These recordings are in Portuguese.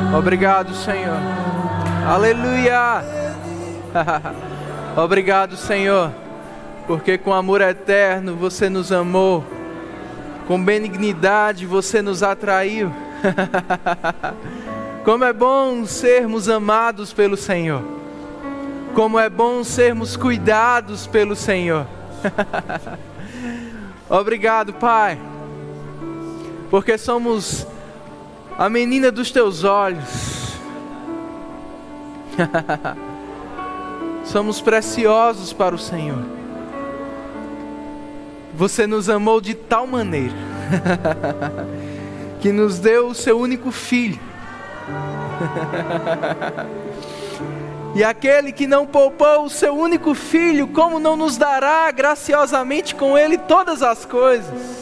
Obrigado, Senhor. Aleluia. Obrigado, Senhor, porque com amor eterno você nos amou, com benignidade você nos atraiu. Como é bom sermos amados pelo Senhor, como é bom sermos cuidados pelo Senhor. Obrigado, Pai, porque somos a menina dos teus olhos. Somos preciosos para o Senhor. Você nos amou de tal maneira que nos deu o seu único filho. E aquele que não poupou o seu único filho, como não nos dará graciosamente com ele todas as coisas?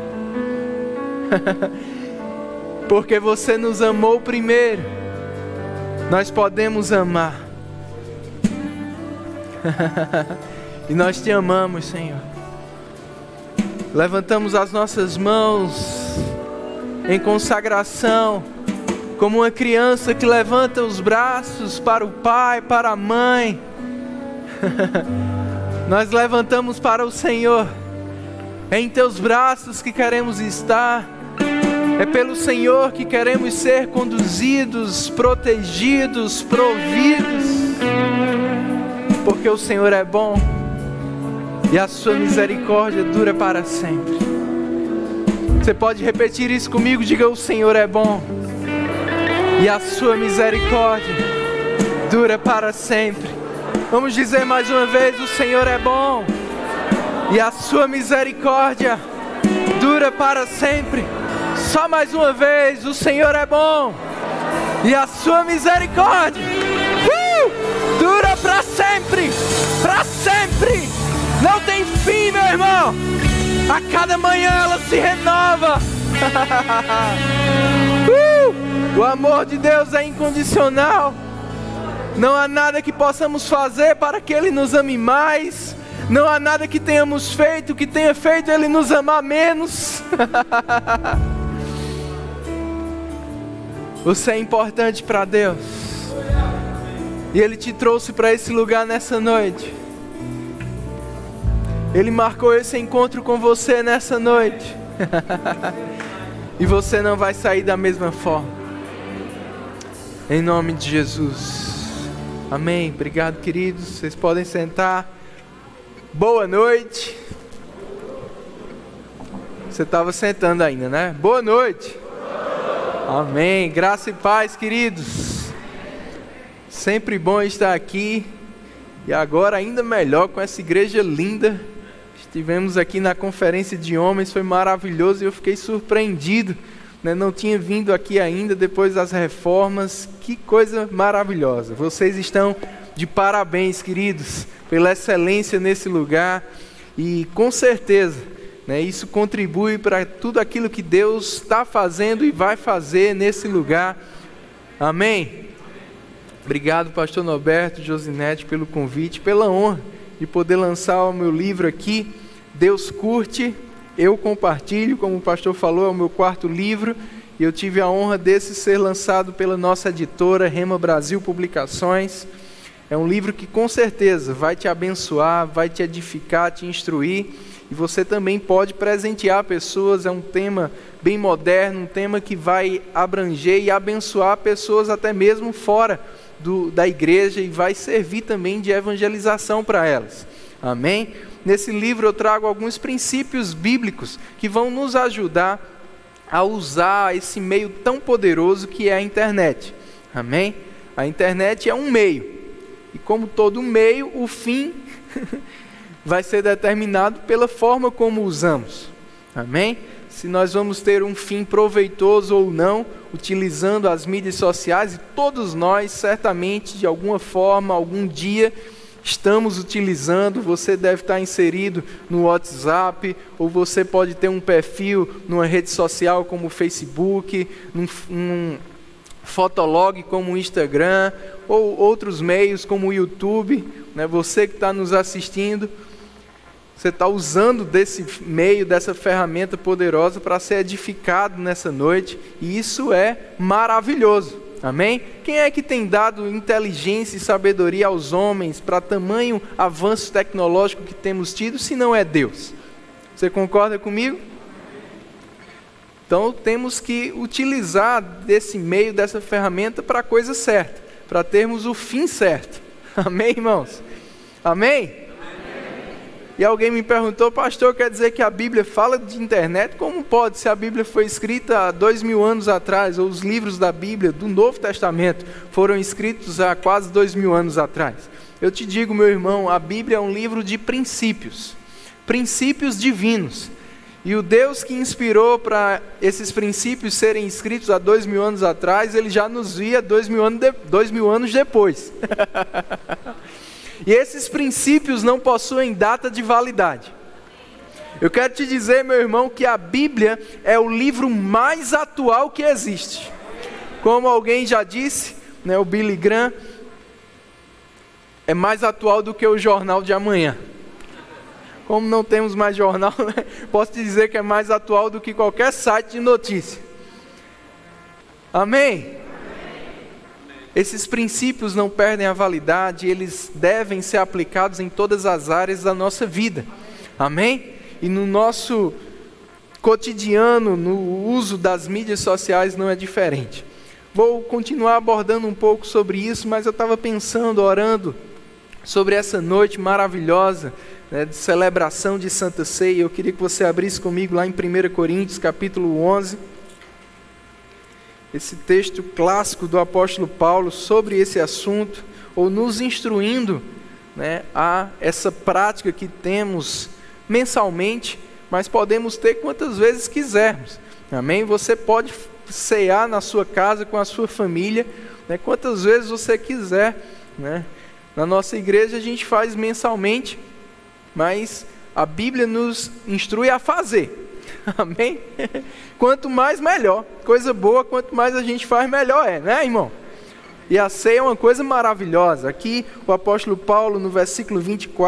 Porque você nos amou primeiro, nós podemos amar. E nós te amamos, Senhor. Levantamos as nossas mãos em consagração, como uma criança que levanta os braços para o pai, para a mãe. Nós levantamos para o Senhor. É em teus braços que queremos estar. É pelo Senhor que queremos ser conduzidos, protegidos, providos. Porque o Senhor é bom e a sua misericórdia dura para sempre. Você pode repetir isso comigo? Diga: o Senhor é bom e a sua misericórdia dura para sempre. Vamos dizer mais uma vez: o Senhor é bom e a sua misericórdia dura para sempre. Só mais uma vez: o Senhor é bom e a sua misericórdia dura para sempre. Para sempre. Não tem fim, meu irmão. A cada manhã ela se renova. O amor de Deus é incondicional. Não há nada que possamos fazer para que Ele nos ame mais. Não há nada que tenhamos feito que tenha feito Ele nos amar menos. Você é importante para Deus. E Ele te trouxe para esse lugar nessa noite. Ele marcou esse encontro com você nessa noite. E você não vai sair da mesma forma. Em nome de Jesus. Amém. Obrigado, queridos. Vocês podem sentar. Boa noite. Você estava sentando ainda, né? Boa noite. Amém. Graça e paz, queridos. Sempre bom estar aqui. E agora ainda melhor com essa igreja linda. Estivemos aqui na conferência de homens, foi maravilhoso e eu fiquei surpreendido, né? Não tinha vindo aqui ainda depois das reformas. Que coisa maravilhosa. Vocês estão de parabéns, queridos, pela excelência nesse lugar. E com certeza, né, isso contribui para tudo aquilo que Deus está fazendo e vai fazer nesse lugar. Amém? Obrigado, pastor Norberto, Josinete, pelo convite, pela honra de poder lançar o meu livro aqui. Deus curte, eu compartilho, como o pastor falou, é o meu 4º livro, e eu tive a honra desse ser lançado pela nossa editora, Rema Brasil Publicações. É um livro que com certeza vai te abençoar, vai te edificar, te instruir, e você também pode presentear pessoas. É um tema bem moderno, um tema que vai abranger e abençoar pessoas até mesmo fora da igreja, e vai servir também de evangelização para elas. Amém? Nesse livro eu trago alguns princípios bíblicos que vão nos ajudar a usar esse meio tão poderoso que é a internet. Amém? A internet é um meio, e como todo meio, o fim vai ser determinado pela forma como usamos. Amém? Se nós vamos ter um fim proveitoso ou não, utilizando as mídias sociais, e todos nós, certamente, de alguma forma, algum dia, estamos utilizando. Você deve estar inserido no WhatsApp, ou você pode ter um perfil numa rede social como o Facebook, num Fotolog como o Instagram, ou outros meios como o YouTube, né? Você que está nos assistindo, você está usando desse meio, dessa ferramenta poderosa para ser edificado nessa noite, e isso é maravilhoso. Amém? Quem é que tem dado inteligência e sabedoria aos homens para tamanho avanço tecnológico que temos tido, se não é Deus? Você concorda comigo? Então temos que utilizar desse meio, dessa ferramenta para a coisa certa, para termos o fim certo. Amém, irmãos? Amém? E alguém me perguntou, pastor, quer dizer que a Bíblia fala de internet? Como pode, se a Bíblia foi escrita há 2000 anos atrás, ou os livros da Bíblia, do Novo Testamento, foram escritos há quase 2000 anos atrás? Eu te digo, meu irmão, a Bíblia é um livro de princípios divinos. E o Deus que inspirou para esses princípios serem escritos há 2000 anos atrás, Ele já nos via 2000 anos depois. E esses princípios não possuem data de validade. Eu quero te dizer, meu irmão, que a Bíblia é o livro mais atual que existe. Como alguém já disse, o Billy Graham, é mais atual do que o jornal de amanhã. Como não temos mais jornal, posso te dizer que é mais atual do que qualquer site de notícia. Amém? Esses princípios não perdem a validade, eles devem ser aplicados em todas as áreas da nossa vida. Amém? E no nosso cotidiano, no uso das mídias sociais não é diferente. Vou continuar abordando um pouco sobre isso, mas eu estava pensando, orando, sobre essa noite maravilhosa, de celebração de Santa Ceia. Eu queria que você abrisse comigo lá em 1 Coríntios, capítulo 11. Esse texto clássico do apóstolo Paulo sobre esse assunto, ou nos instruindo a essa prática que temos mensalmente, mas podemos ter quantas vezes quisermos. Amém? Você pode cear na sua casa com a sua família, quantas vezes você quiser. Na nossa igreja a gente faz mensalmente, mas a Bíblia nos instrui a fazer. Amém? Quanto mais, melhor. Coisa boa, quanto mais a gente faz, melhor é, né, irmão? E a ceia é uma coisa maravilhosa. Aqui o apóstolo Paulo, no versículo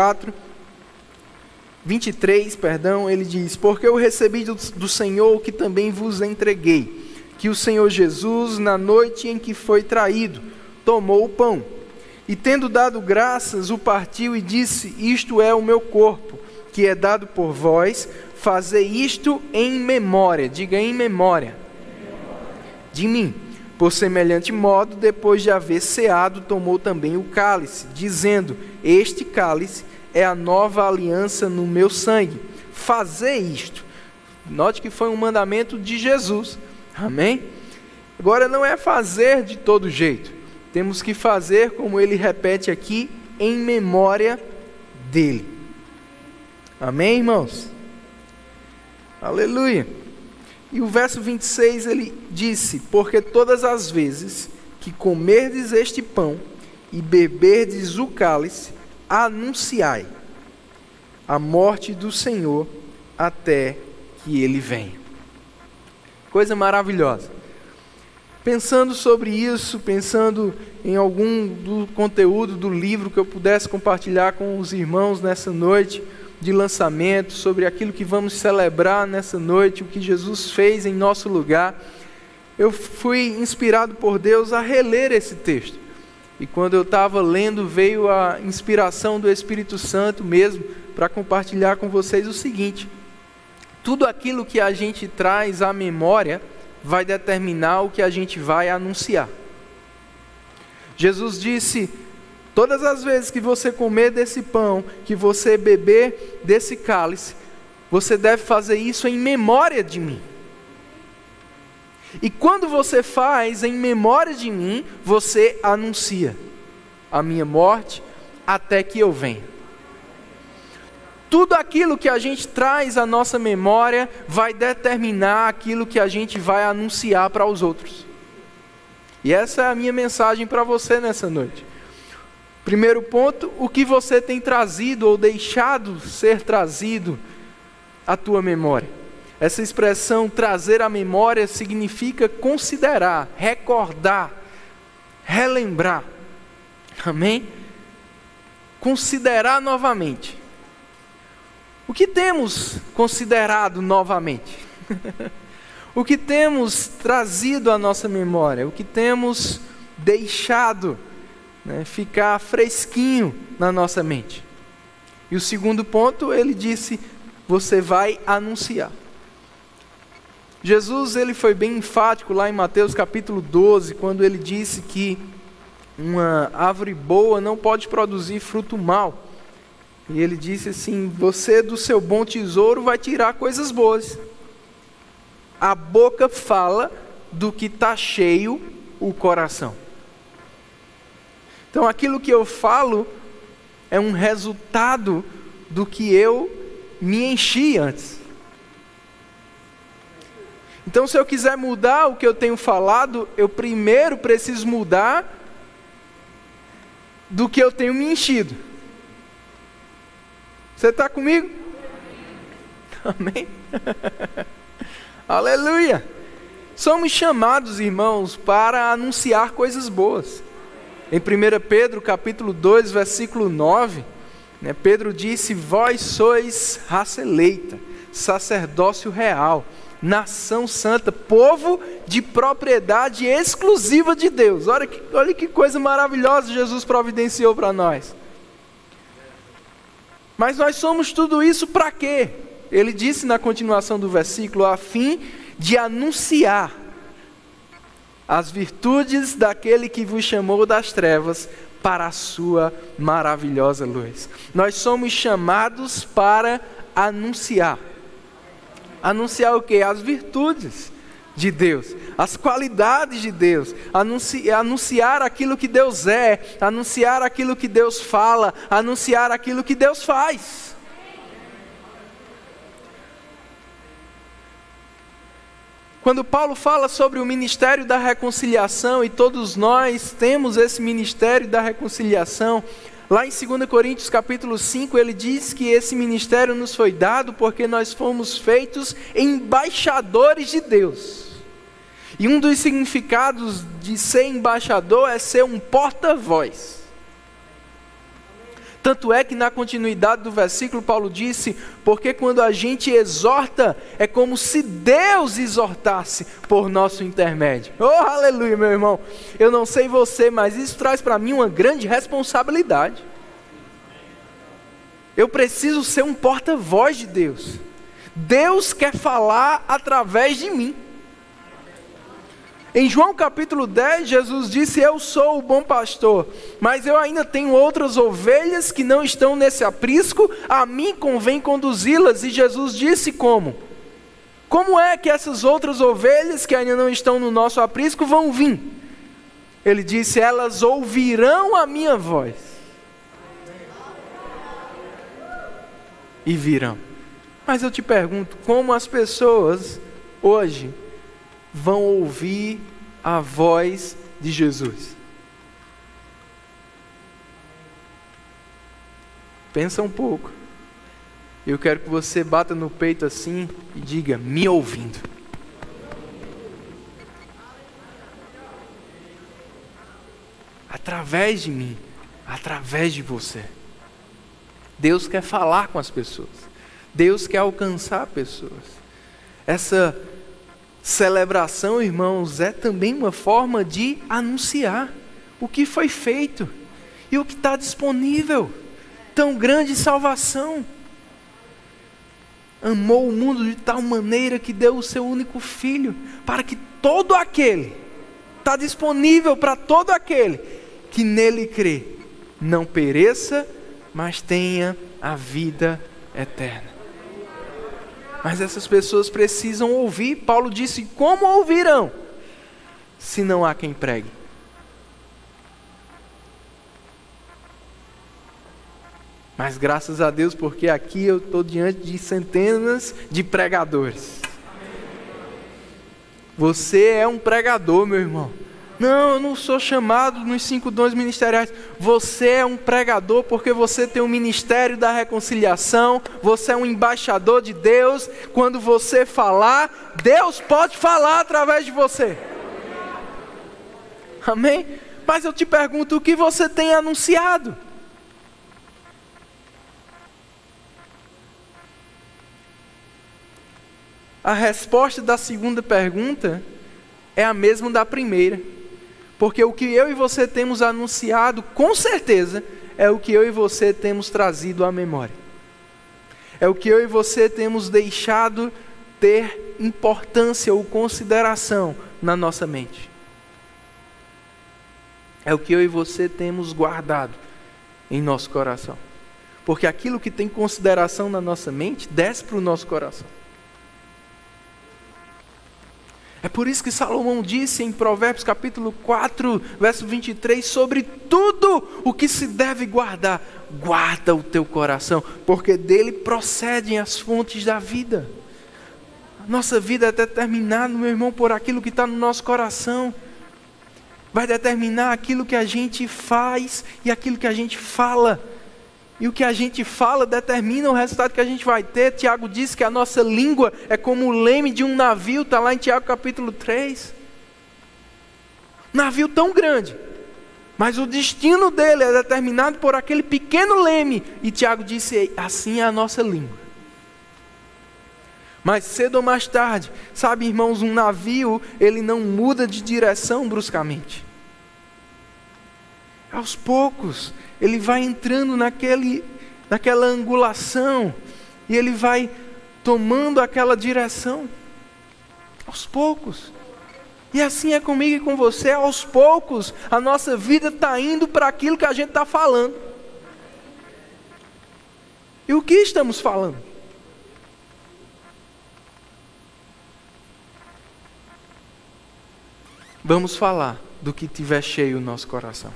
23, ele diz: porque eu recebi do Senhor o que também vos entreguei, que o Senhor Jesus, na noite em que foi traído, tomou o pão, e tendo dado graças, o partiu e disse: isto é o meu corpo, que é dado por vós, fazei isto em memória, diga em memória, de mim. Por semelhante modo, depois de haver ceado, tomou também o cálice, dizendo: este cálice é a nova aliança no meu sangue, fazei isto. Note que foi um mandamento de Jesus, amém? Agora não é fazer de todo jeito, temos que fazer, como ele repete aqui, em memória dele. Amém, irmãos? Aleluia. E o verso 26 ele disse: porque todas as vezes que comerdes este pão e beberdes o cálice, anunciai a morte do Senhor até que ele venha. Coisa maravilhosa. Pensando sobre isso, pensando em algum do conteúdo do livro que eu pudesse compartilhar com os irmãos nessa noite de lançamento, sobre aquilo que vamos celebrar nessa noite, o que Jesus fez em nosso lugar, eu fui inspirado por Deus a reler esse texto. E quando eu estava lendo, veio a inspiração do Espírito Santo mesmo, para compartilhar com vocês o seguinte: tudo aquilo que a gente traz à memória vai determinar o que a gente vai anunciar. Jesus disse: todas as vezes que você comer desse pão, que você beber desse cálice, você deve fazer isso em memória de mim. E quando você faz em memória de mim, você anuncia a minha morte até que eu venha. Tudo aquilo que a gente traz à nossa memória vai determinar aquilo que a gente vai anunciar para os outros. E essa é a minha mensagem para você nessa noite. Primeiro ponto: o que você tem trazido ou deixado ser trazido à tua memória. Essa expressão trazer à memória significa considerar, recordar, relembrar. Amém? Considerar novamente. O que temos considerado novamente? O que temos trazido à nossa memória, o que temos deixado, né, ficar fresquinho na nossa mente. E o segundo ponto, ele disse, você vai anunciar. Jesus, ele foi bem enfático lá em Mateus capítulo 12, quando ele disse que uma árvore boa não pode produzir fruto mau. E ele disse assim, você do seu bom tesouro vai tirar coisas boas. A boca fala do que está cheio o coração. Então aquilo que eu falo é um resultado do que eu me enchi antes. Então se eu quiser mudar o que eu tenho falado, eu primeiro preciso mudar do que eu tenho me enchido. Você está comigo? Amém? Aleluia! Somos chamados, irmãos, para anunciar coisas boas. Em 1 Pedro capítulo 2, versículo 9, né, Pedro disse, vós sois raça eleita, sacerdócio real, nação santa, povo de propriedade exclusiva de Deus. Olha que coisa maravilhosa Jesus providenciou para nós. Mas nós somos tudo isso para quê? Ele disse na continuação do versículo, a fim de anunciar as virtudes daquele que vos chamou das trevas para a sua maravilhosa luz. Nós somos chamados para anunciar. Anunciar o quê? As virtudes de Deus, as qualidades de Deus, anunciar aquilo que Deus é, anunciar aquilo que Deus fala, anunciar aquilo que Deus faz. Quando Paulo fala sobre o ministério da reconciliação, e todos nós temos esse ministério da reconciliação, lá em 2 Coríntios capítulo 5, ele diz que esse ministério nos foi dado porque nós fomos feitos embaixadores de Deus. E um dos significados de ser embaixador é ser um porta-voz. Tanto é que na continuidade do versículo Paulo disse, porque quando a gente exorta, é como se Deus exortasse por nosso intermédio. Oh, aleluia, meu irmão. Eu não sei você, mas isso traz para mim uma grande responsabilidade. Eu preciso ser um porta-voz de Deus. Deus quer falar através de mim. Em João capítulo 10, Jesus disse, eu sou o bom pastor, mas eu ainda tenho outras ovelhas que não estão nesse aprisco, a mim convém conduzi-las. E Jesus disse como? Como é que essas outras ovelhas que ainda não estão no nosso aprisco vão vir? Ele disse, elas ouvirão a minha voz e virão. Mas eu te pergunto, como as pessoas hoje vão ouvir a voz de Jesus? Pensa um pouco. Eu quero que você bata no peito assim e diga, me ouvindo. Através de mim, através de você. Deus quer falar com as pessoas. Deus quer alcançar pessoas. Essa celebração, irmãos, é também uma forma de anunciar o que foi feito e o que está disponível. Tão grande salvação. Amou o mundo de tal maneira que deu o seu único filho, para que todo aquele, está disponível para todo aquele que nele crê, não pereça, mas tenha a vida eterna. Mas essas pessoas precisam ouvir. Paulo disse, como ouvirão, se não há quem pregue? Mas graças a Deus, porque aqui eu estou diante de centenas de pregadores. Você é um pregador, meu irmão. Não, eu não sou chamado nos 5 dons ministeriais. Você é um pregador porque você tem um ministério da reconciliação. Você é um embaixador de Deus. Quando você falar, Deus pode falar através de você. Amém? Mas eu te pergunto, o que você tem anunciado? a resposta da segunda pergunta é a mesma da primeira. Porque o que eu e você temos anunciado, com certeza, é o que eu e você temos trazido à memória. É o que eu e você temos deixado ter importância ou consideração na nossa mente. É o que eu e você temos guardado em nosso coração. Porque aquilo que tem consideração na nossa mente, desce para o nosso coração. É por isso que Salomão disse em Provérbios capítulo 4, verso 23, sobre tudo o que se deve guardar, guarda o teu coração, porque dele procedem as fontes da vida. A nossa vida é determinada, meu irmão, por aquilo que está no nosso coração. Vai determinar aquilo que a gente faz e aquilo que a gente fala. E o que a gente fala determina o resultado que a gente vai ter. Tiago diz que a nossa língua é como o leme de um navio, está lá em Tiago capítulo 3. Navio tão grande, mas o destino dele é determinado por aquele pequeno leme. E Tiago disse, assim é a nossa língua. Mais cedo ou mais tarde, sabe, irmãos, um navio, ele não muda de direção bruscamente. Aos poucos, ele vai entrando naquela angulação, e ele vai tomando aquela direção, aos poucos. E assim é comigo e com você, aos poucos, a nossa vida está indo para aquilo que a gente está falando. E o que estamos falando? Vamos falar do que tiver cheio o nosso coração.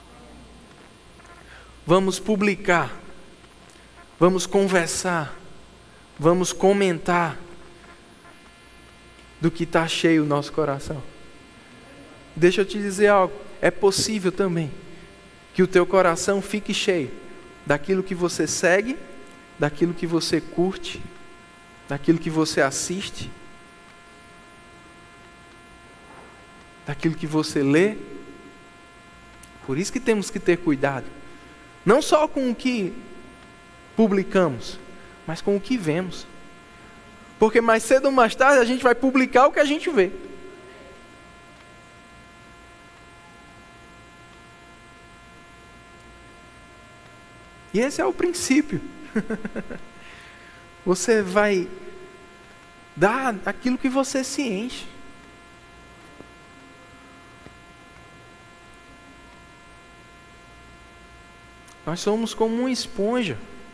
Vamos publicar, vamos conversar, vamos comentar do que está cheio o nosso coração. Deixa eu te dizer algo, é possível também que o teu coração fique cheio daquilo que você segue, daquilo que você curte, daquilo que você assiste, daquilo que você lê. Por isso que temos que ter cuidado. Não só com o que publicamos, mas com o que vemos. Porque mais cedo ou mais tarde a gente vai publicar o que a gente vê. E esse é o princípio. Você vai dar aquilo que você se enche. Nós somos como uma esponja.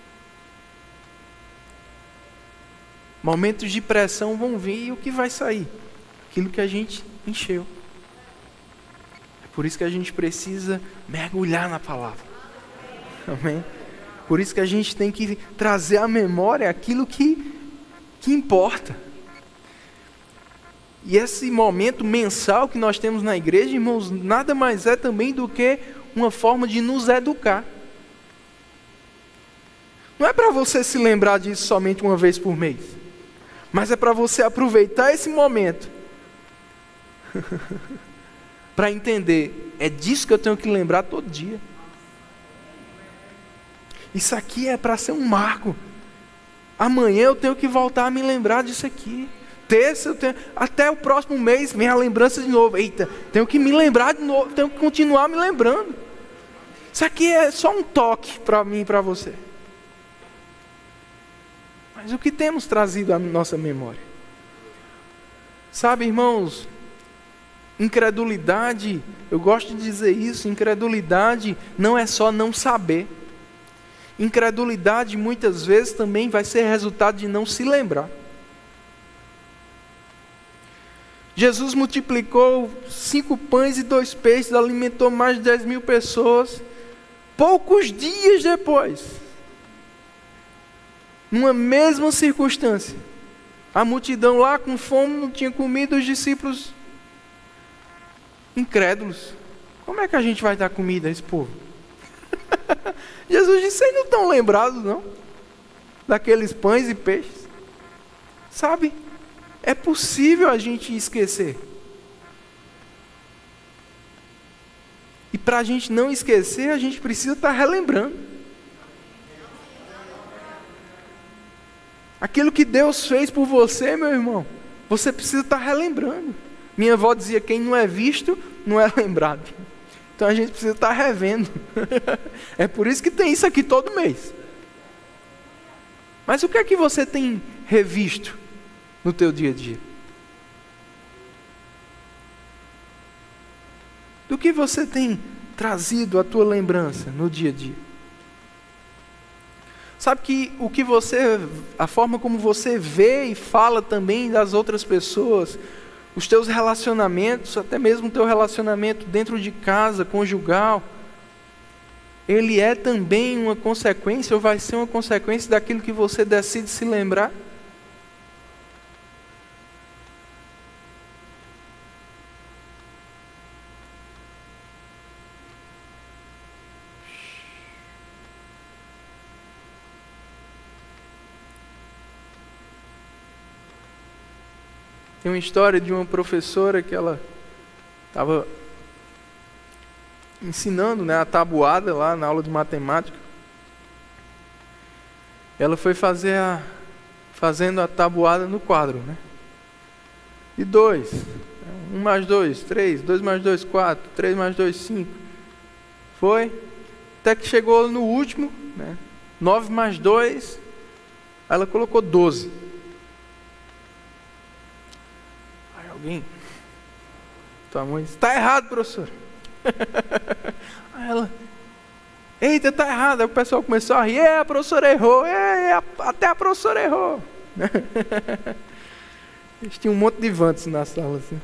Momentos de pressão vão vir e o que vai sair? Aquilo que a gente encheu. É por isso que a gente precisa mergulhar na palavra. Amém? Por isso que a gente tem que trazer à memória aquilo que importa. E esse momento mensal que nós temos na igreja, irmãos, nada mais é também do que uma forma de nos educar. Não é para você se lembrar disso somente uma vez por mês, mas é para você aproveitar esse momento para entender, é disso que eu tenho que lembrar todo dia. Isso aqui é para ser um marco. Amanhã eu tenho que voltar a me lembrar disso aqui. Terça eu tenho, até o próximo mês, minha lembrança de novo. Eita, tenho que me lembrar de novo, tenho que continuar me lembrando. Isso aqui é só um toque para mim e para você. Mas o que temos trazido à nossa memória? Sabe, irmãos, incredulidade, eu gosto de dizer isso, incredulidade não é só não saber. Incredulidade muitas vezes também vai ser resultado de não se lembrar. Jesus multiplicou 5 pães e 2 peixes, alimentou mais de 10.000 pessoas, poucos dias depois. Numa mesma circunstância, a multidão lá com fome não tinha comida, os discípulos incrédulos. Como é que a gente vai dar comida a esse povo? Jesus disse, vocês não estão lembrados não? Daqueles pães e peixes? Sabe? É possível a gente esquecer. E para a gente não esquecer, a gente precisa estar relembrando. Aquilo que Deus fez por você, meu irmão, você precisa estar relembrando. Minha avó dizia, quem não é visto, não é lembrado. Então a gente precisa estar revendo. É por isso que tem isso aqui todo mês. Mas o que é que você tem revisto no teu dia a dia? Do que você tem trazido à tua lembrança no dia a dia? Sabe que a forma como você vê e fala também das outras pessoas, os teus relacionamentos, até mesmo o teu relacionamento dentro de casa, conjugal, ele é também uma consequência, ou vai ser uma consequência daquilo que você decide se lembrar? Tem uma história de uma professora que ela estava ensinando, né, a tabuada lá na aula de matemática. Ela foi fazendo a tabuada no quadro, né? E 2, 1 mais 2, 3, 2 mais 2, 4, 3 mais 2, 5. Foi, até que chegou no último, né? 9 mais 2, ela colocou 12. Aí alguém, tua mãe disse, está errado, professor. Aí ela, eita, está errado. Aí o pessoal começou a rir, a professora errou, até a professora errou. Eles tinham um monte de vantes na sala assim.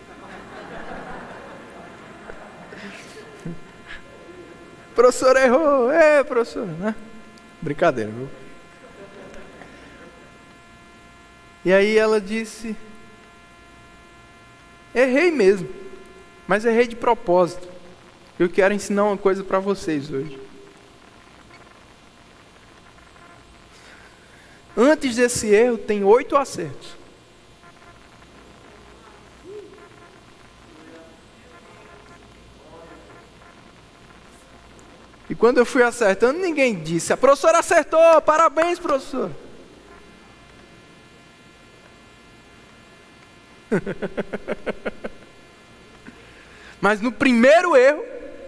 Professor errou, professor, né? Brincadeira, viu? E aí ela disse, errei mesmo, mas errei de propósito. Eu quero ensinar uma coisa para vocês hoje. Antes desse erro tem 8 acertos. E quando eu fui acertando, ninguém disse, a professora acertou, parabéns, professor. Mas no primeiro erro,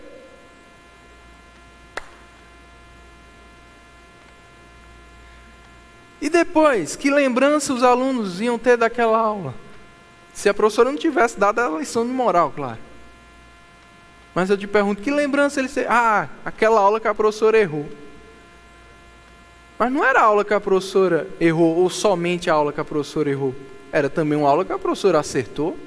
e depois, que lembrança os alunos iam ter daquela aula? Se a professora não tivesse dado a lição de moral, claro. Mas eu te pergunto, que lembrança eles têm? Aquela aula que a professora errou. Mas não era a aula que a professora errou, ou somente a aula que a professora errou. Era também uma aula que a professora acertou.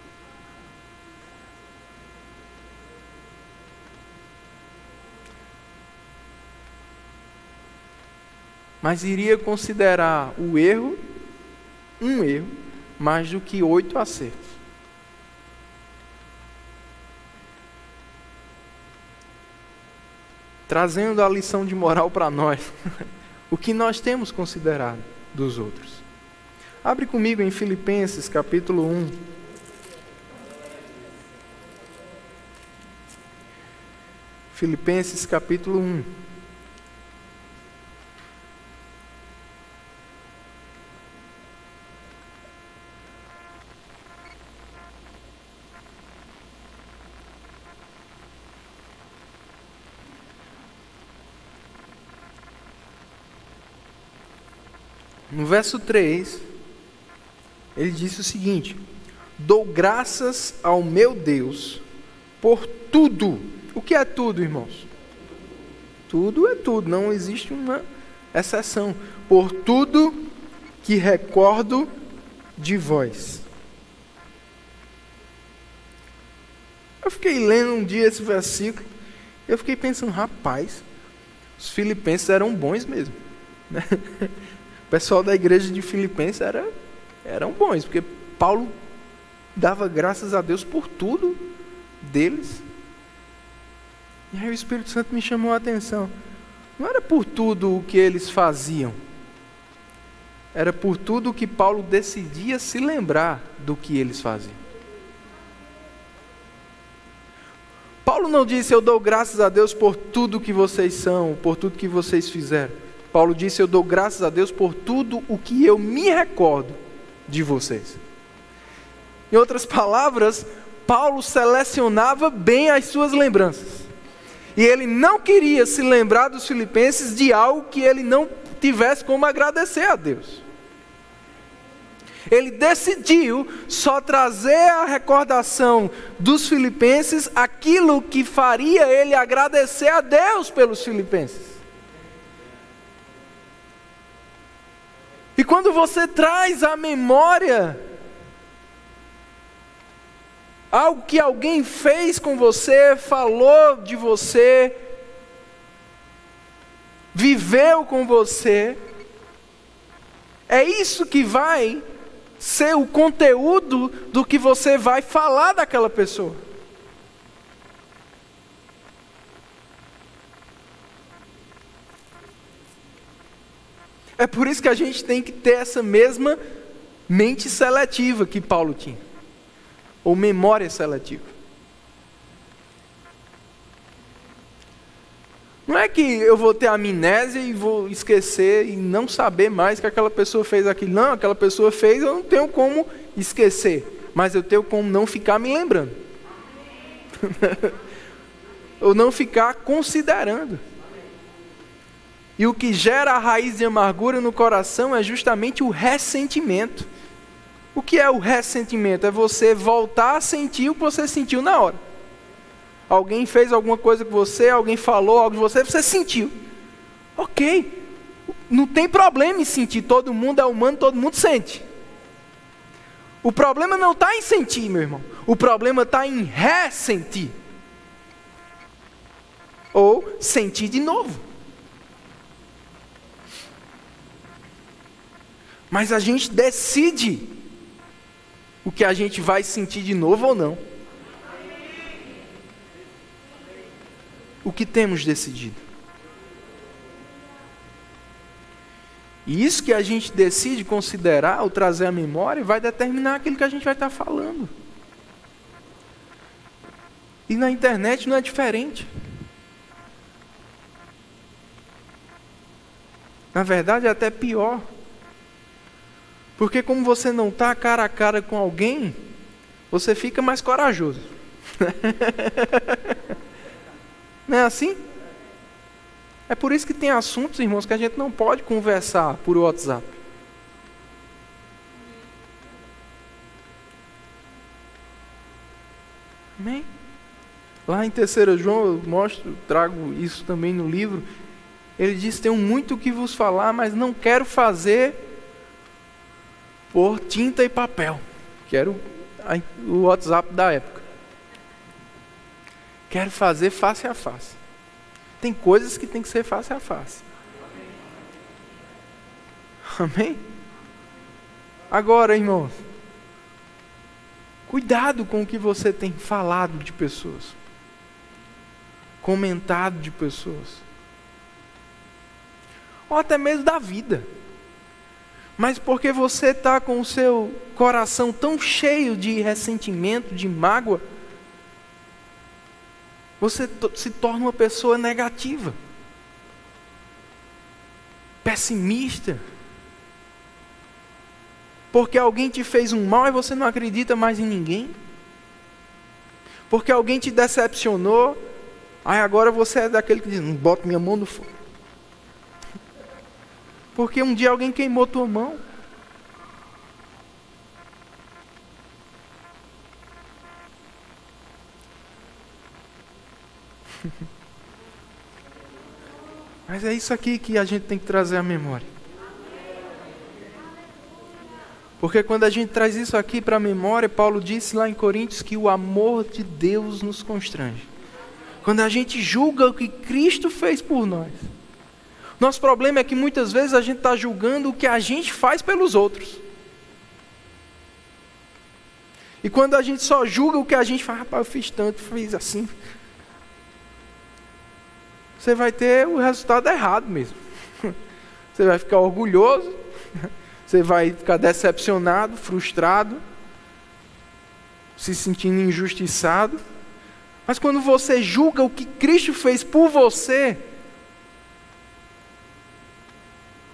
Mas iria considerar o erro, um erro, mais do que 8 acertos. Trazendo a lição de moral para nós, o que nós temos considerado dos outros. Abre comigo em Filipenses capítulo 1. Filipenses capítulo 1. No verso 3, ele disse o seguinte: dou graças ao meu Deus por tudo. O que é tudo, irmãos? Tudo é tudo, não existe uma exceção. Por tudo que recordo de vós. Eu fiquei lendo um dia esse versículo, e eu fiquei pensando, rapaz, os filipenses eram bons mesmo, né? O pessoal da igreja de Filipenses eram bons, porque Paulo dava graças a Deus por tudo deles. E aí o Espírito Santo me chamou a atenção. Não era por tudo o que eles faziam, era por tudo o que Paulo decidia se lembrar do que eles faziam. Paulo não disse, eu dou graças a Deus por tudo que vocês são, por tudo que vocês fizeram. Paulo disse: eu dou graças a Deus por tudo o que eu me recordo de vocês. Em outras palavras, Paulo selecionava bem as suas lembranças. E ele não queria se lembrar dos filipenses de algo que ele não tivesse como agradecer a Deus. Ele decidiu só trazer à recordação dos filipenses aquilo que faria ele agradecer a Deus pelos filipenses. E quando você traz à memória algo que alguém fez com você, falou de você, viveu com você, é isso que vai ser o conteúdo do que você vai falar daquela pessoa. É por isso que a gente tem que ter essa mesma mente seletiva que Paulo tinha, ou memória seletiva. Não é que eu vou ter amnésia e vou esquecer e não saber mais que aquela pessoa fez aquilo. Não, aquela pessoa fez, eu não tenho como esquecer, mas eu tenho como não ficar me lembrando. Ou não ficar considerando. E o que gera a raiz de amargura no coração é justamente o ressentimento. O que é o ressentimento? É você voltar a sentir o que você sentiu na hora. Alguém fez alguma coisa com você, alguém falou algo de você, você sentiu. Ok, não tem problema em sentir, todo mundo é humano, todo mundo sente. O problema não está em sentir, meu irmão. O problema está em ressentir. Ou sentir de novo. Mas a gente decide o que a gente vai sentir de novo ou não. O que temos decidido. E isso que a gente decide considerar ou trazer à memória vai determinar aquilo que a gente vai estar falando. E na internet não é diferente. Na verdade é até pior. Porque como você não está cara a cara com alguém, você fica mais corajoso. Não é assim? É por isso que tem assuntos, irmãos, que a gente não pode conversar por WhatsApp. Amém? Lá em 3 João, eu trago isso também no livro. Ele diz: tenho muito o que vos falar, mas não quero fazer por tinta e papel. Que era o WhatsApp da época. Quero fazer face a face. Tem coisas que tem que ser face a face. Amém? Agora, irmãos, cuidado com o que você tem falado de pessoas, comentado de pessoas, ou até mesmo da vida. Mas porque você está com o seu coração tão cheio de ressentimento, de mágoa, você se torna uma pessoa negativa, pessimista. Porque alguém te fez um mal e você não acredita mais em ninguém. Porque alguém te decepcionou, aí agora você é daquele que diz: não boto minha mão no fogo. Porque um dia alguém queimou tua mão. Mas é isso aqui que a gente tem que trazer à memória. Porque quando a gente traz isso aqui para a memória, Paulo disse lá em Coríntios que o amor de Deus nos constrange. Quando a gente julga o que Cristo fez por nós. Nosso problema é que muitas vezes a gente está julgando o que a gente faz pelos outros. E quando a gente só julga o que a gente faz: rapaz, eu fiz tanto, fiz assim, você vai ter o resultado errado mesmo. Você vai ficar orgulhoso, você vai ficar decepcionado, frustrado, se sentindo injustiçado. Mas quando você julga o que Cristo fez por você,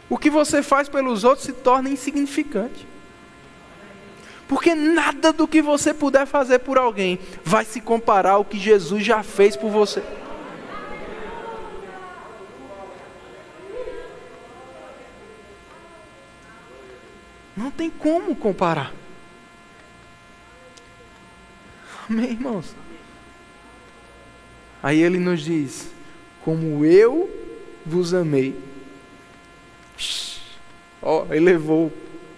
o que você faz pelos outros se torna insignificante. Porque nada do que você puder fazer por alguém vai se comparar ao que Jesus já fez por você. Não tem como comparar. Amém, irmãos? Aí ele nos diz: como eu vos amei. Ó, elevou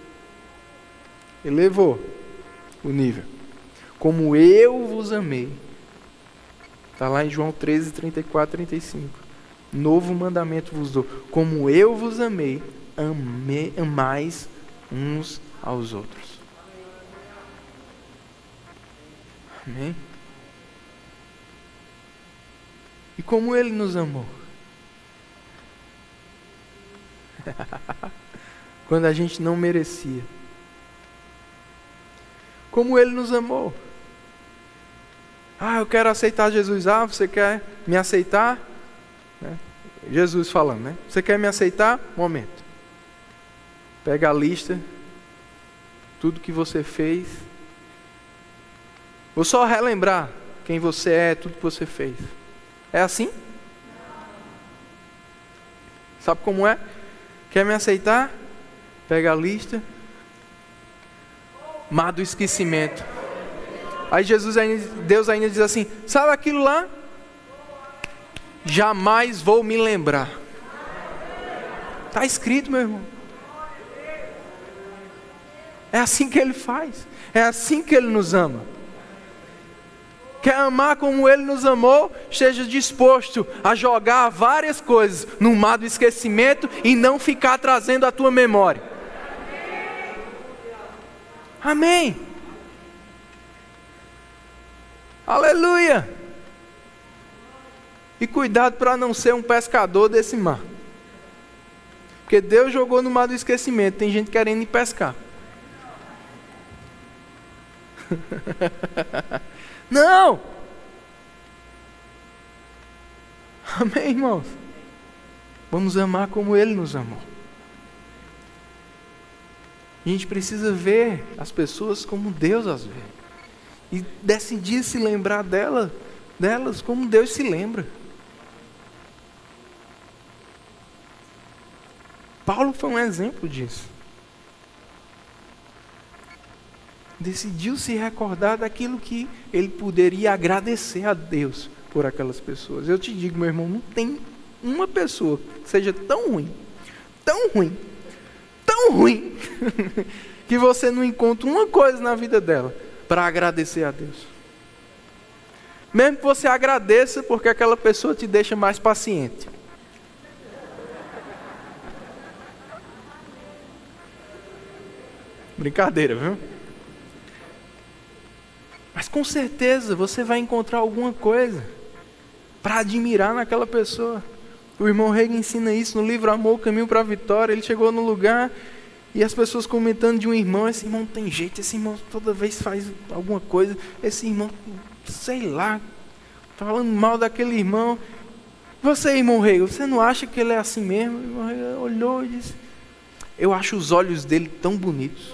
o nível. Como eu vos amei. Está lá em João 13, 34, 35. Novo mandamento vos dou. Como eu vos amei, amais uns aos outros. Amém? E como Ele nos amou? Quando a gente não merecia. Como Ele nos amou? Eu quero aceitar Jesus. Você quer me aceitar? Jesus falando, né? Você quer me aceitar? Momento. Pega a lista, tudo que você fez. Vou só relembrar quem você é, tudo que você fez. É assim? Sabe como é? Quer me aceitar? Pega a lista. Mar do esquecimento. Aí Deus ainda diz assim: sabe aquilo lá? Jamais vou me lembrar. Está escrito, meu irmão. É assim que Ele faz. É assim que Ele nos ama. Quer amar como Ele nos amou? Esteja disposto a jogar várias coisas no mar do esquecimento e não ficar trazendo à tua memória. Amém. Aleluia. E cuidado para não ser um pescador desse mar. Porque Deus jogou no mar do esquecimento. Tem gente querendo ir pescar. Não! Amém, irmãos? Vamos amar como Ele nos amou. A gente precisa ver as pessoas como Deus as vê. E decidir se lembrar delas como Deus se lembra. Paulo foi um exemplo disso. Decidiu se recordar daquilo que ele poderia agradecer a Deus por aquelas pessoas. Eu te digo, meu irmão, não tem uma pessoa que seja tão ruim, que você não encontra uma coisa na vida dela para agradecer a Deus. Mesmo que você agradeça porque aquela pessoa te deixa mais paciente. Brincadeira, viu? Mas com certeza você vai encontrar alguma coisa para admirar naquela pessoa. O irmão Reagan ensina isso no livro Amor, o Caminho para a Vitória. Ele chegou no lugar e as pessoas comentando de um irmão: esse irmão tem jeito, esse irmão toda vez faz alguma coisa, esse irmão, sei lá, falando mal daquele irmão. Você, irmão Reagan, você não acha que ele é assim mesmo? O irmão Reagan olhou e disse: eu acho os olhos dele tão bonitos.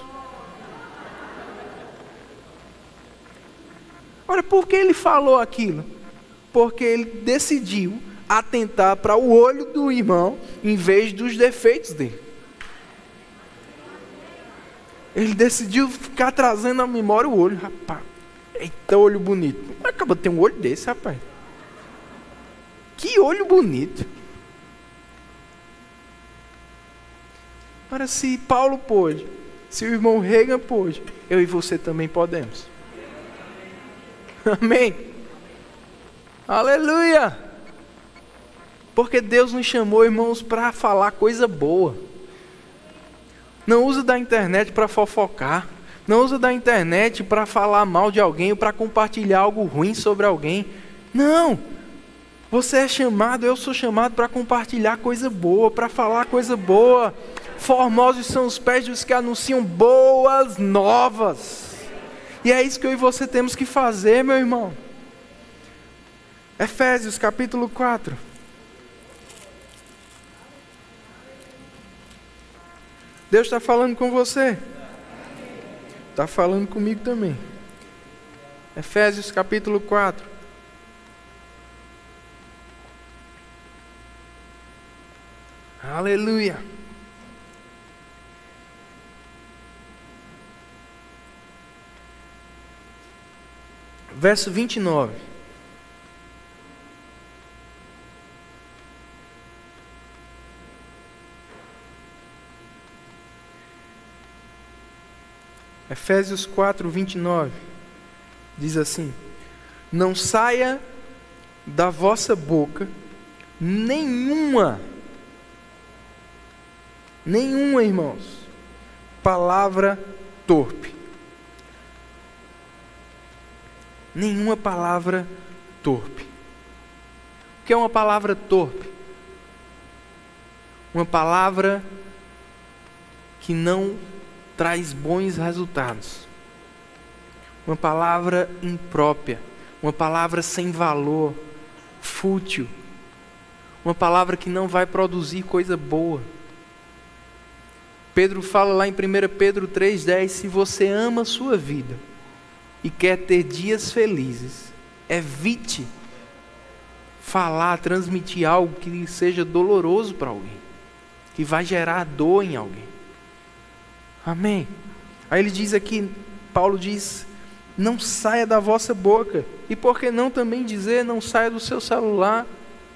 Olha, por que ele falou aquilo? Porque ele decidiu atentar para o olho do irmão em vez dos defeitos dele. Ele decidiu ficar trazendo à memória o olho. Rapaz, eita, olho bonito. Acaba de ter um olho desse, rapaz. Que olho bonito. Ora, se Paulo pôde, se o irmão Reagan pôde, eu e você também podemos. Amém? Aleluia! Porque Deus nos chamou, irmãos, para falar coisa boa. Não usa da internet para fofocar. Não usa da internet para falar mal de alguém ou para compartilhar algo ruim sobre alguém. Não! Você é chamado, eu sou chamado para compartilhar coisa boa, para falar coisa boa. Formosos são os pés dos que anunciam boas novas. E é isso que eu e você temos que fazer, meu irmão. Efésios capítulo 4. Deus está falando com você. Está falando comigo também. Efésios capítulo 4. Aleluia. Verso 29. Efésios 4, 29. Diz assim: não saia da vossa boca nenhuma, irmãos, palavra torpe. Nenhuma palavra torpe. O que é uma palavra torpe? Uma palavra que não traz bons resultados. Uma palavra imprópria. Uma palavra sem valor, fútil. Uma palavra que não vai produzir coisa boa. Pedro fala lá em 1 Pedro 3,10: se você ama a sua vida e quer ter dias felizes, evite falar, transmitir algo que seja doloroso para alguém, que vai gerar dor em alguém. Amém? Aí ele diz aqui, Paulo diz: não saia da vossa boca. E por que não também dizer, não saia do seu celular?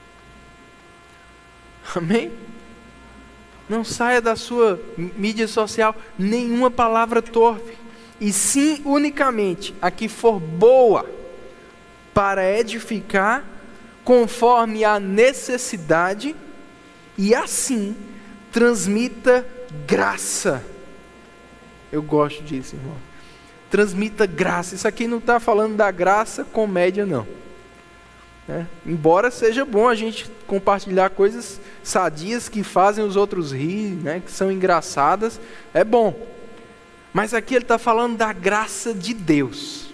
Amém? Não saia da sua mídia social nenhuma palavra torpe. E sim, unicamente, a que for boa para edificar, conforme a necessidade, e assim transmita graça. Eu gosto disso, irmão. Transmita graça. Isso aqui não está falando da graça comédia, não. Embora seja bom a gente compartilhar coisas sadias que fazem os outros rir, que são engraçadas, é bom. Mas aqui ele está falando da graça de Deus.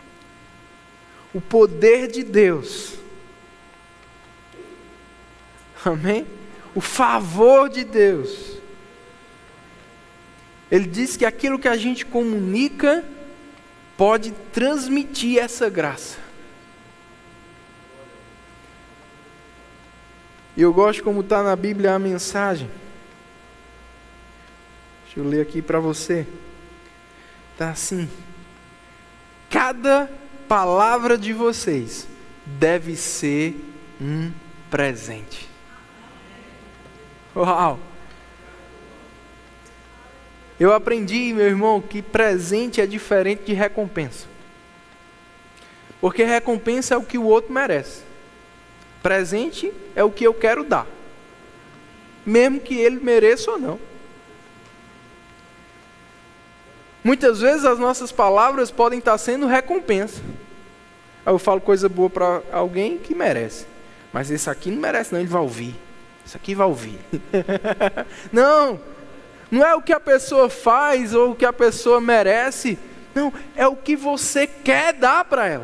O poder de Deus. Amém? O favor de Deus. Ele diz que aquilo que a gente comunica pode transmitir essa graça. E eu gosto como está na Bíblia a mensagem. Deixa eu ler aqui para você. Está assim: cada palavra de vocês deve ser um presente. Uau! Eu aprendi, meu irmão, que presente é diferente de recompensa. Porque recompensa é o que o outro merece. Presente é o que eu quero dar, mesmo que ele mereça ou não. Muitas vezes as nossas palavras podem estar sendo recompensa. Aí eu falo coisa boa para alguém que merece. Mas esse aqui não merece não, ele vai ouvir. Isso aqui vai ouvir. Não é o que a pessoa faz ou o que a pessoa merece. Não, é o que você quer dar para ela.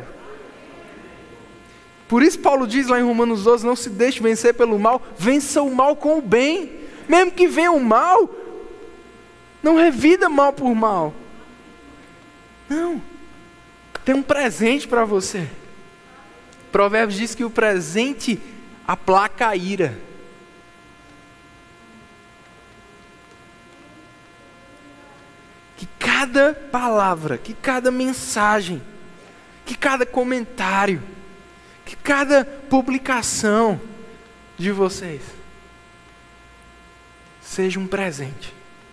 Por isso Paulo diz lá em Romanos 12, não se deixe vencer pelo mal, vença o mal com o bem. Mesmo que venha o mal, não revida mal por mal. Não, tem um presente para você. Provérbios diz que o presente aplaca a ira. Que cada palavra, que cada mensagem, que cada comentário, que cada publicação de vocês seja um presente.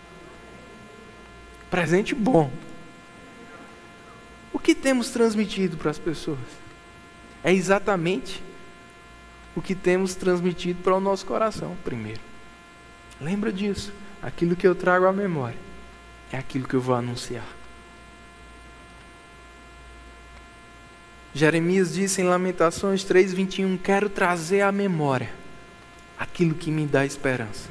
Presente bom. O que temos transmitido para as pessoas? É exatamente o que temos transmitido para o nosso coração primeiro. Lembra disso. Aquilo que eu trago à memória é aquilo que eu vou anunciar. Jeremias disse em Lamentações 3:21, quero trazer à memória aquilo que me dá esperança.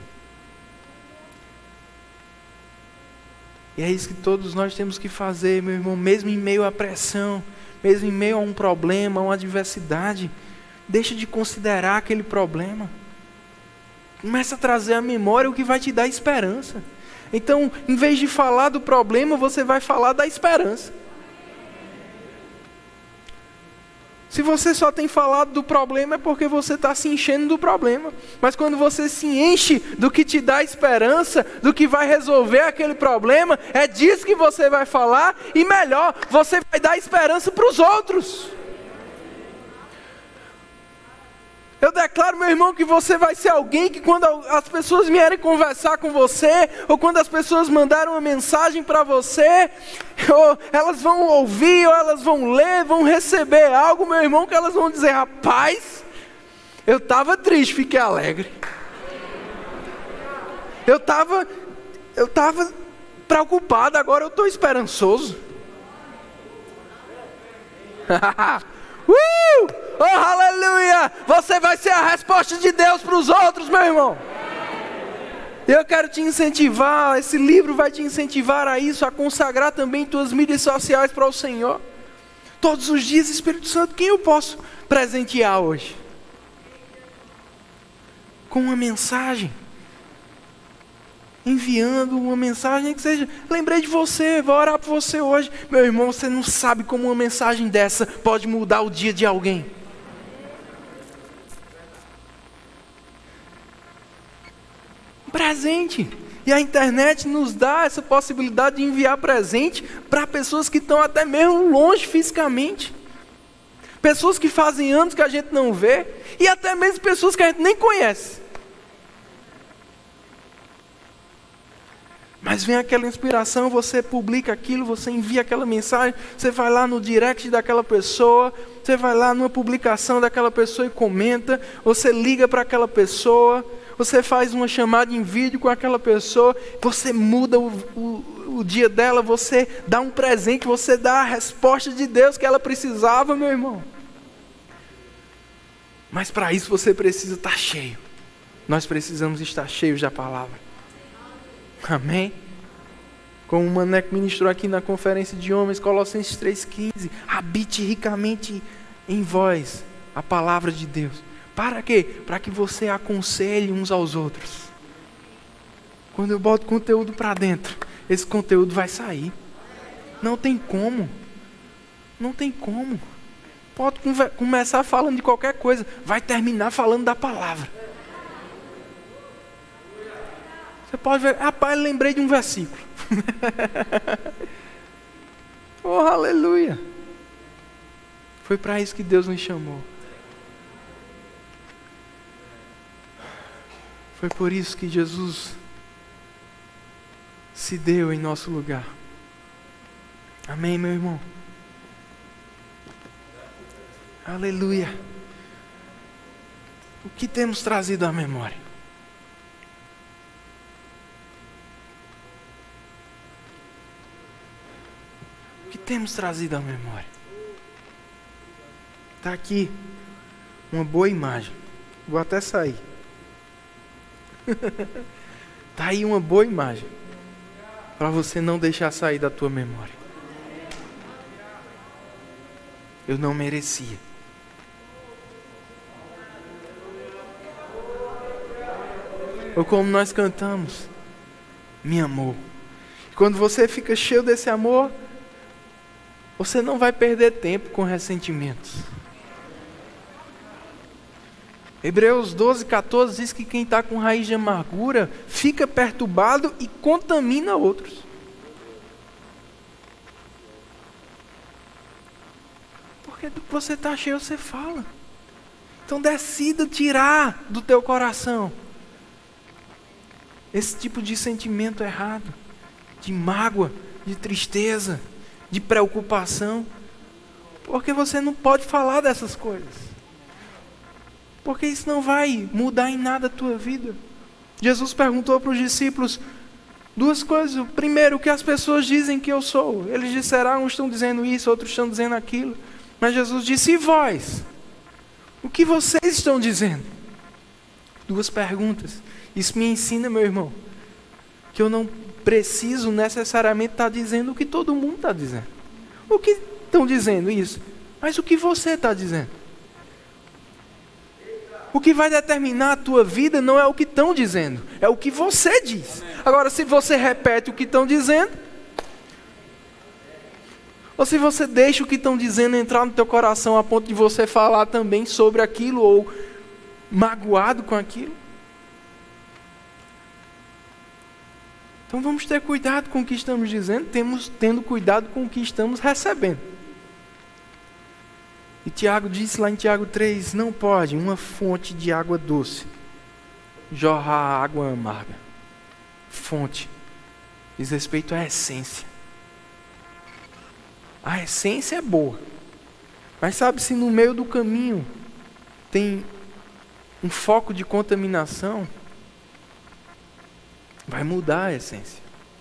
E é isso que todos nós temos que fazer, meu irmão, mesmo em meio à pressão, mesmo em meio a um problema, a uma adversidade, deixa de considerar aquele problema. Começa a trazer à memória o que vai te dar esperança. Então, em vez de falar do problema, você vai falar da esperança. Se você só tem falado do problema, é porque você está se enchendo do problema. Mas quando você se enche do que te dá esperança, do que vai resolver aquele problema, é disso que você vai falar, e melhor, você vai dar esperança para os outros. Eu declaro, meu irmão, que você vai ser alguém que quando as pessoas vierem conversar com você, ou quando as pessoas mandarem uma mensagem para você, ou elas vão ouvir, ou elas vão ler, vão receber algo, meu irmão, que elas vão dizer: rapaz, eu estava triste, fiquei alegre. Eu estava preocupado, agora eu estou esperançoso. Oh, aleluia! Você vai ser a resposta de Deus para os outros, meu irmão. Eu quero te incentivar, esse livro vai te incentivar a isso, a consagrar também tuas mídias sociais para o Senhor. Todos os dias, Espírito Santo, quem eu posso presentear hoje? Com uma mensagem. Enviando uma mensagem que seja: lembrei de você, vou orar por você hoje. Meu irmão, você não sabe como uma mensagem dessa pode mudar o dia de alguém. Um presente. E a internet nos dá essa possibilidade de enviar presente para pessoas que estão até mesmo longe fisicamente. Pessoas que fazem anos que a gente não vê, e até mesmo pessoas que a gente nem conhece. Mas vem aquela inspiração, você publica aquilo, você envia aquela mensagem, você vai lá no direct daquela pessoa, você vai lá numa publicação daquela pessoa e comenta, você liga para aquela pessoa, você faz uma chamada em vídeo com aquela pessoa, você muda o dia dela, você dá um presente, você dá a resposta de Deus que ela precisava, meu irmão. Mas para isso você precisa estar cheio. Nós precisamos estar cheios da palavra. Amém? Como o Maneco ministrou aqui na conferência de homens, Colossenses 3,15, habite ricamente em vós a palavra de Deus. Para quê? Para que você aconselhe uns aos outros. Quando eu boto conteúdo para dentro, esse conteúdo vai sair. Não tem como. Não tem como. Pode começar falando de qualquer coisa, vai terminar falando da palavra. Você pode ver: rapaz, lembrei de um versículo. Oh, aleluia. Foi para isso que Deus nos chamou. Foi por isso que Jesus se deu em nosso lugar. Amém, meu irmão? Aleluia. O que temos trazido à memória? O que temos trazido à memória? Está aqui uma boa imagem. Vou até sair. Está aí uma boa imagem para você não deixar sair da tua memória. Eu não merecia. Ou como nós cantamos, me amou. Quando você fica cheio desse amor, você não vai perder tempo com ressentimentos. Hebreus 12:14 diz que quem está com raiz de amargura fica perturbado e contamina outros. Porque do que você está cheio, você fala. Então decida tirar do teu coração esse tipo de sentimento errado, de mágoa, de tristeza, de preocupação. Porque você não pode falar dessas coisas. Porque isso não vai mudar em nada a tua vida. Jesus perguntou para os discípulos duas coisas. O primeiro, o que as pessoas dizem que eu sou. Eles disseram: uns estão dizendo isso, outros estão dizendo aquilo. Mas Jesus disse: e vós? O que vocês estão dizendo? Duas perguntas. Isso me ensina, meu irmão, que eu não preciso necessariamente estar dizendo o que todo mundo está dizendo. O que estão dizendo isso? Mas o que você está dizendo? O que vai determinar a tua vida não é o que estão dizendo, é o que você diz. Agora, se você repete o que estão dizendo, ou se você deixa o que estão dizendo entrar no teu coração a ponto de você falar também sobre aquilo, ou magoado com aquilo. Então vamos ter cuidado com o que estamos dizendo, tendo cuidado com o que estamos recebendo. E Tiago disse lá em Tiago 3, não pode uma fonte de água doce jorrar água amarga. Fonte diz respeito à essência. A essência é boa, mas sabe, se no meio do caminho tem um foco de contaminação, vai mudar a essência.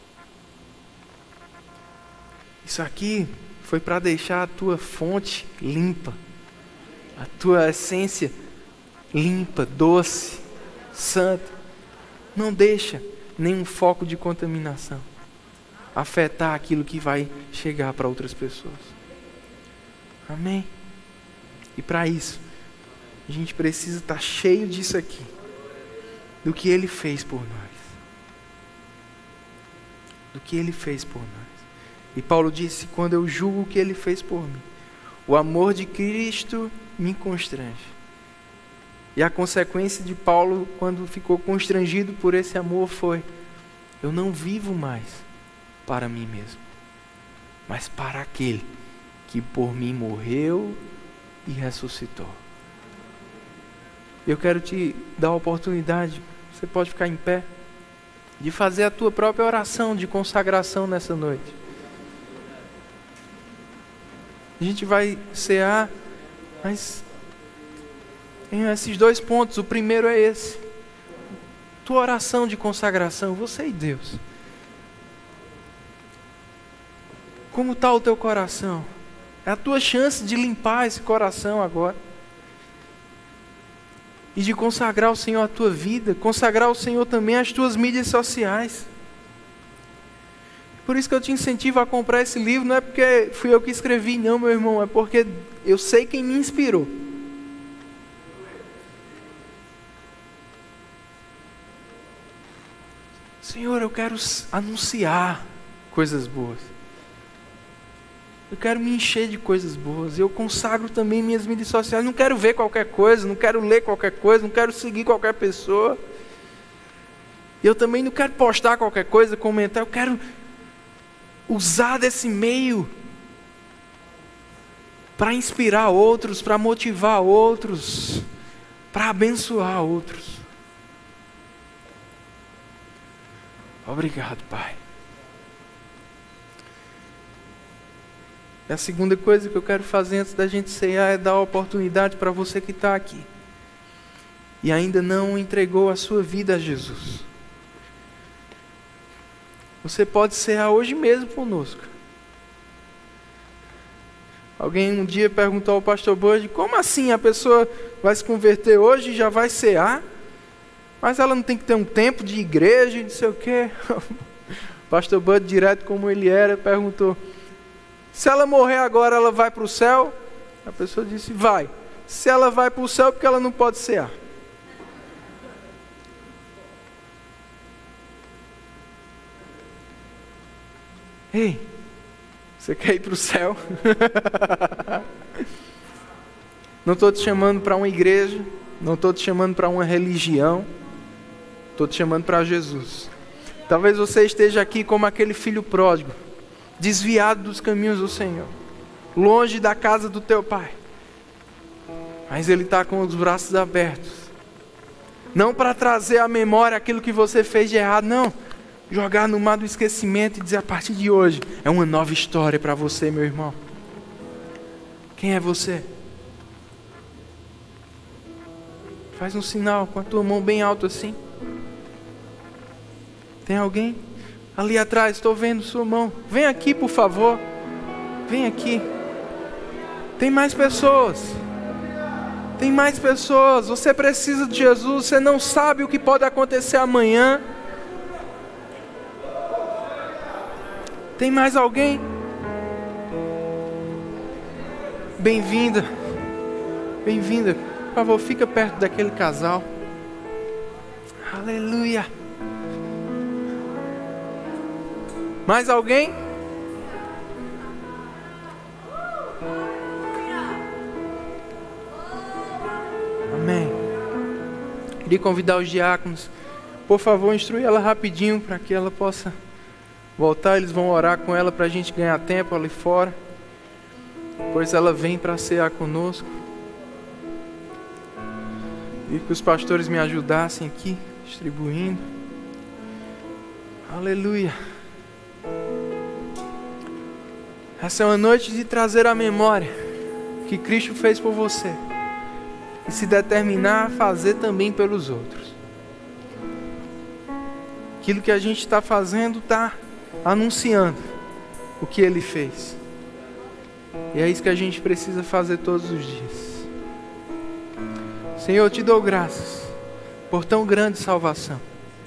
Isso aqui foi para deixar a tua fonte limpa, a tua essência limpa, doce, santa. Não deixa nenhum foco de contaminação afetar aquilo que vai chegar para outras pessoas. Amém? E para isso, a gente precisa estar cheio disso aqui, do que Ele fez por nós. Do que Ele fez por nós. E Paulo disse, quando eu julgo o que Ele fez por mim, o amor de Cristo me constrange. E a consequência de Paulo, quando ficou constrangido por esse amor, foi, eu não vivo mais para mim mesmo, mas para aquele que por mim morreu e ressuscitou. Eu quero te dar a oportunidade, você pode ficar em pé, de fazer a tua própria oração de consagração nessa noite. A gente vai cear, mas tem esses dois pontos. O primeiro é esse. Tua oração de consagração, você e Deus. Como está o teu coração? É a tua chance de limpar esse coração agora. E de consagrar ao Senhor a tua vida, consagrar ao Senhor também as tuas mídias sociais. Por isso que eu te incentivo a comprar esse livro, não é porque fui eu que escrevi, não, meu irmão, é porque eu sei quem me inspirou. Senhor, eu quero anunciar coisas boas. Eu quero me encher de coisas boas. Eu consagro também minhas mídias sociais. Não quero ver qualquer coisa, não quero ler qualquer coisa, não quero seguir qualquer pessoa. Eu também não quero postar qualquer coisa, comentar. Eu quero usar desse meio para inspirar outros, para motivar outros, para abençoar outros. Obrigado, Pai. E a segunda coisa que eu quero fazer antes da gente cear é dar a oportunidade para você que está aqui e ainda não entregou a sua vida a Jesus. Você pode cear hoje mesmo conosco. Alguém um dia perguntou ao pastor Bud, como assim a pessoa vai se converter hoje e já vai cear? Mas ela não tem que ter um tempo de igreja e não sei o quê. O pastor Bud, direto como ele era, perguntou, se ela morrer agora, ela vai para o céu? A pessoa disse, vai. Se ela vai para o céu, porque ela não pode cear. Ei, você quer ir para o céu? Não estou te chamando para uma igreja, não estou te chamando para uma religião, estou te chamando para Jesus. Talvez você esteja aqui como aquele filho pródigo, desviado dos caminhos do Senhor, longe da casa do teu pai, mas ele está com os braços abertos, não para trazer à memória aquilo que você fez de errado, não, jogar no mar do esquecimento e dizer, a partir de hoje é uma nova história para você, meu irmão. Quem é você? Faz um sinal com a tua mão bem alto assim. Tem alguém? Ali atrás, estou vendo sua mão. Vem aqui, por favor. Vem aqui. Tem mais pessoas. Tem mais pessoas. Você precisa de Jesus. Você não sabe o que pode acontecer amanhã. Tem mais alguém? Bem-vinda. Bem-vinda. Por favor, fica perto daquele casal. Aleluia. Mais alguém? Amém. Queria convidar os diáconos. Por favor, instrui ela rapidinho para que ela possa voltar. Eles vão orar com ela para a gente ganhar tempo ali fora. Depois ela vem para cear conosco. E que os pastores me ajudassem aqui, distribuindo. Aleluia. Essa é uma noite de trazer à memória o que Cristo fez por você. E se determinar a fazer também pelos outros. Aquilo que a gente está fazendo está anunciando o que Ele fez. E é isso que a gente precisa fazer todos os dias. Senhor, eu te dou graças por tão grande salvação.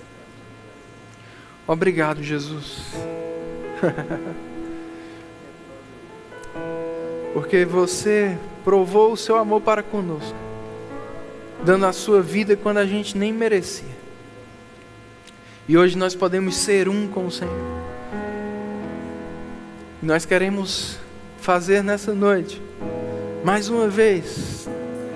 Obrigado, Jesus. Porque você provou o seu amor para conosco, dando a sua vida quando a gente nem merecia. E hoje nós podemos ser um com o Senhor. E nós queremos fazer nessa noite, mais uma vez,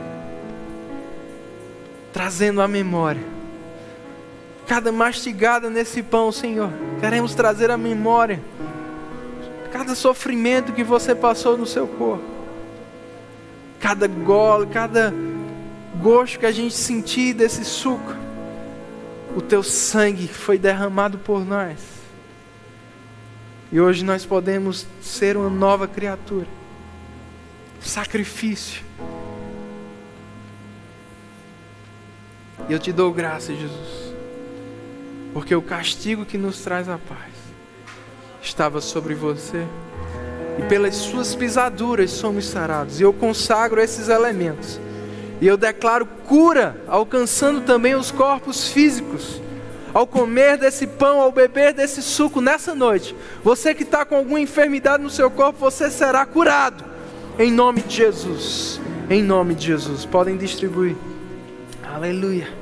trazendo à memória cada mastigada nesse pão, Senhor. Queremos trazer à memória cada sofrimento que você passou no seu corpo, cada gole, cada gosto que a gente sentir desse suco. O teu sangue foi derramado por nós. E hoje nós podemos ser uma nova criatura. Sacrifício. E eu te dou graça, Jesus. Porque o castigo que nos traz a paz estava sobre você. E pelas suas pisaduras somos sarados. E eu consagro esses elementos. E eu declaro cura, alcançando também os corpos físicos. Ao comer desse pão, ao beber desse suco nessa noite, você que está com alguma enfermidade no seu corpo, você será curado. Em nome de Jesus. Em nome de Jesus. Podem distribuir. Aleluia.